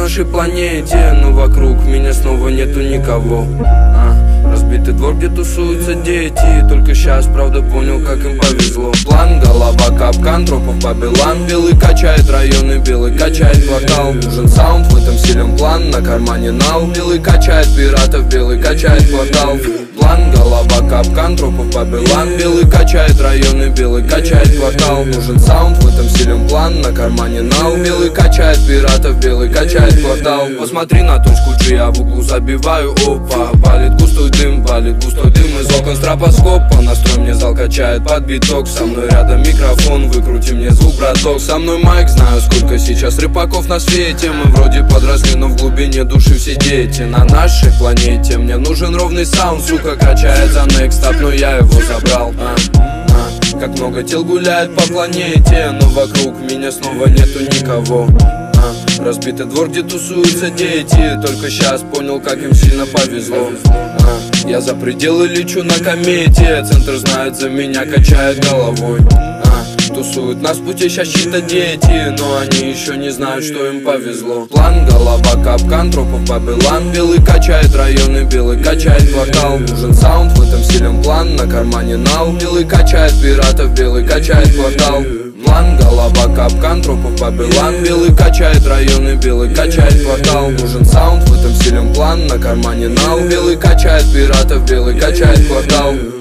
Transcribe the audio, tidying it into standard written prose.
нашей планете, но вокруг меня снова нету никого. Разбитый двор, где тусуются дети. Только сейчас, правда, понял, как им повезло. План, голова, капкан, тропов Бабилан. Белый качает районы, белый качает квартал. Нужен саунд, в этом силен план, на кармане нал. Белый качает пиратов, белый качает квартал. План, голова, капкан, тропов Бабилан. Белый качает районы, белый качает квартал. Нужен саунд, в этом силен план, на кармане нал. Белый качает пиратов, белый качает квартал. Посмотри на точку G, я в углу забиваю, опа. Палит густой дым из окон стробоскопа. Настрой мне зал качает под биток. Со мной рядом микрофон, выкрути мне звук, браток. Со мной майк, знаю, сколько сейчас рэпаков на свете. Мы вроде подросли, но в глубине души все дети. На нашей планете мне нужен ровный саунд. Сука качает за next up, но я его забрал. Как много тел гуляет по планете, но вокруг меня снова нету никого. Разбитый двор, где тусуются дети. Только сейчас понял, как им сильно повезло. Я за пределы лечу на комете. Центр знает за меня, качает головой. Тусуют нас в пути сейчас чьи-то дети, но они еще не знают, что им повезло. План, голова, капкан, тропов Бабилан. Белый качает районы, белый качает квартал. Нужен саунд, в этом силен план, на кармане нал. Белый качает пиратов, белый качает квартал. План, голова, капкан, тропов Бабилан. Белый качает районы, белый качает квартал. Нужен саунд, в этом силен план, на кармане нал. Белый качает пиратов, белый качает квартал.